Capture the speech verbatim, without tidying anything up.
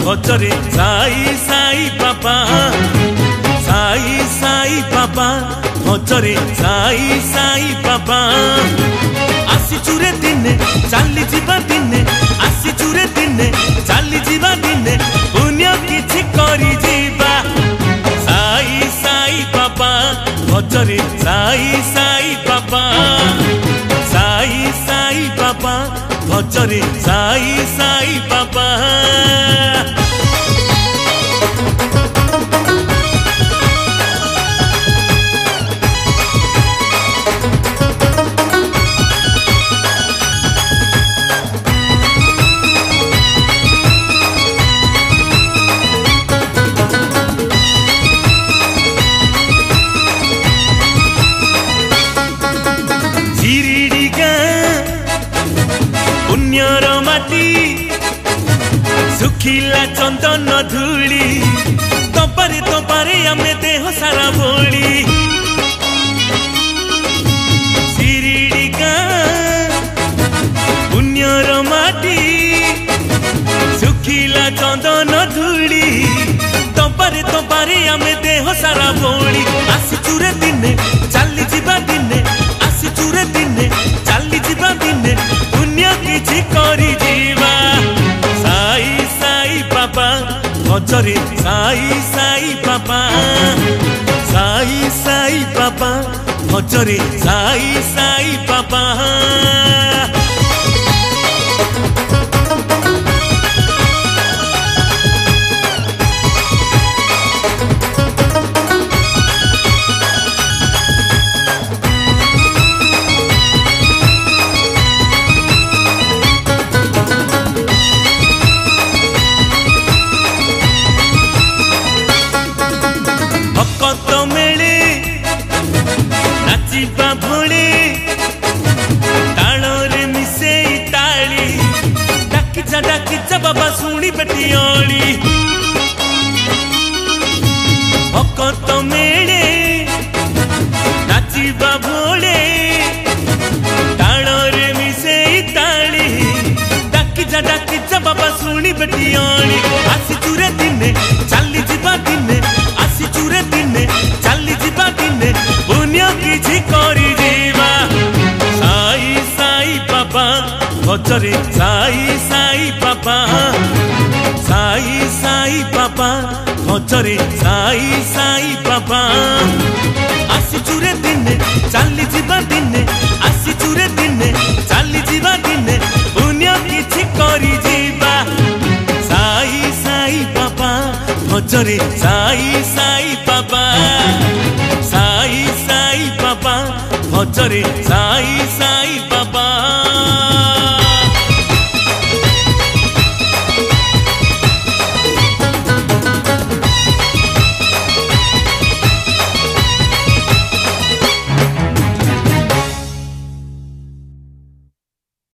भजरे साई साई बाबा साई साई बाबा भजरे साई साई बाबा आसी चुरे दिने चली जीवा दिने आसी चुरे दिने चली जीवा दिने पुण्य किछि करी जीवा साई साई बाबा भजरे साई साई बाबा साई साई बाबा भजरे साई साई बाबा पुण्यर माटी सुखिला चंदन धूली तोपारे तोपारे आमे देह सारा भोली शिरीडिका पुण्यर माटी सुखिला चंदन धूली तोपारे तोपारे आमे देह सारा भोली आसी चुरे दिने चली जीवा दिने आसी चुरे दिने चली जीवा दिने किछि करी जीवा साई साई बाबा भजरे साई साई बाबा साई साई बाबा भजरे साई साई बाबा नाचिबा भोले ताଳରେ मिसेई ताली डाकिचा डाकिचा बाबा सुनी बेटियाली भक्त मेले नाचिबा भोले ताଳରେ मिसेई ताली डाकिचा डाकिचा बाबा सुनी बेटियाली आसी चुरे दिने चली जीवा दिने आसी चुरे दिने चली जीवा दिने पुण्य किछि करी जीवा साई साई बाबा भजरे साई साई बाबा साई साई बाबा भजरे साई साई बाबा आसी चुरे दिने चली जीवा दिने आसी चुरे दिने चली जीवा दिने पुण्य किछि करी जीवा साई साई बाबा भजरे साई साई बाबा साई साई बाबा भजरे